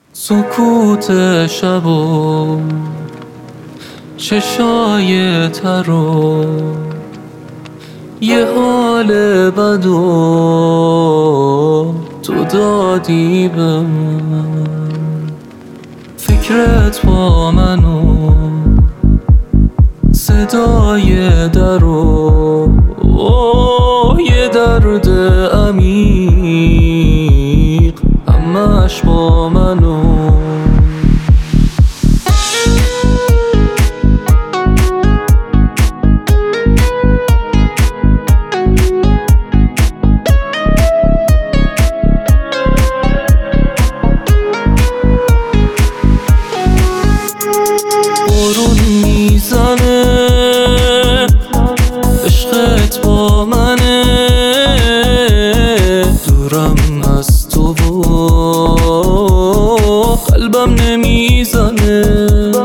سکوت شب و چشای تر و یه حال بد و تو دادی به من، فکرت با من و صدای در و یه درد عمیق همش با من و بارون میزنه عشقت با منه، دورم از تو و قلبم نمیزنه،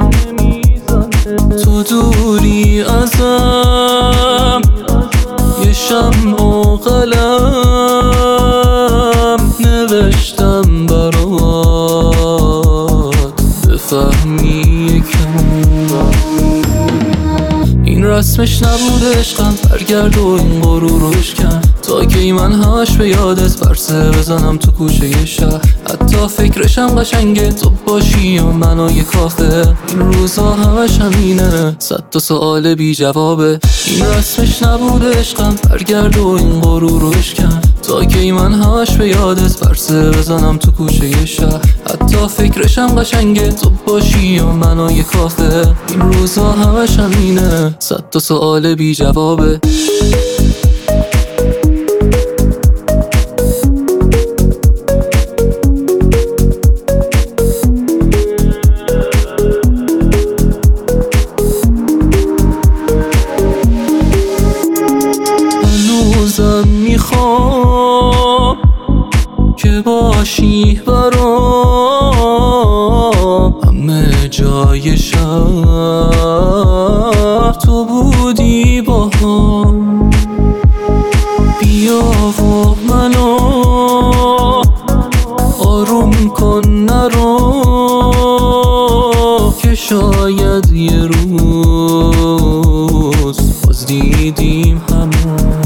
تو دوری ازم یه شمع و قلم نوشتم برات بفهمی این رسمش نبود عشقم، برگرد و این غرورش کن تا کی من همش به یادت پرسه بزنم تو کوچه ی شهر، حتی فکرشم قشنگه تو باشی و من و یه کافه، این روزا همش همینه 100 تا سوال بی جوابه. این رسمش نبود عشقم، برگرد و این غرورش کن تا کی من همش به یادت پرسه بزنم تو کوچه ی شهر، حتی فکرشم قشنگه تو باشی و من و یه کافه، این روزا همش همینه 100 تا سوال بی جوابه. هنوزم میخوام که باشی برام، همه جای شهر تو بودی با هم، بیا و منو آروم کن نرو که شاید یه روز باز دیدیم همون.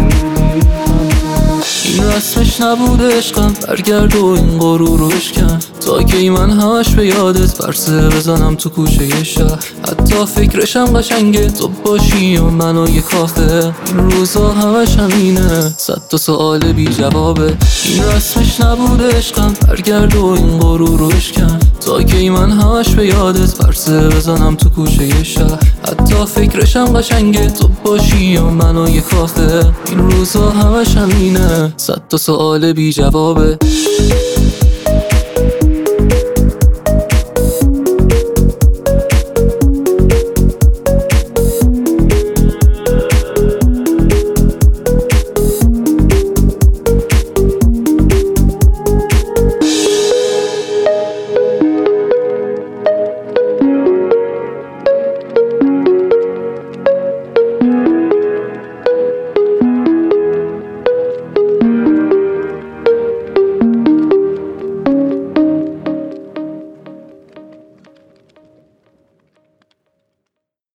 این رسمش نبود عشقم، برگرد و این غرورش کن تا کی من همش به یادت پرسه بزنم تو کوچه ی شهر، حتی فکرشم قشنگه تو باشی و من و یه کافه، این روزا همش همینه 100 تا سوال بی جوابه. این رسمش نبود عشقم، برگرد و این غرورش کن تا کی من همش به یادت پرسه بزنم تو کوچه ی شهر، حتی فکرشم قشنگه تو باشی و من و یه کافه، این روزا همش همینه 100 تا سوال بی جوابه.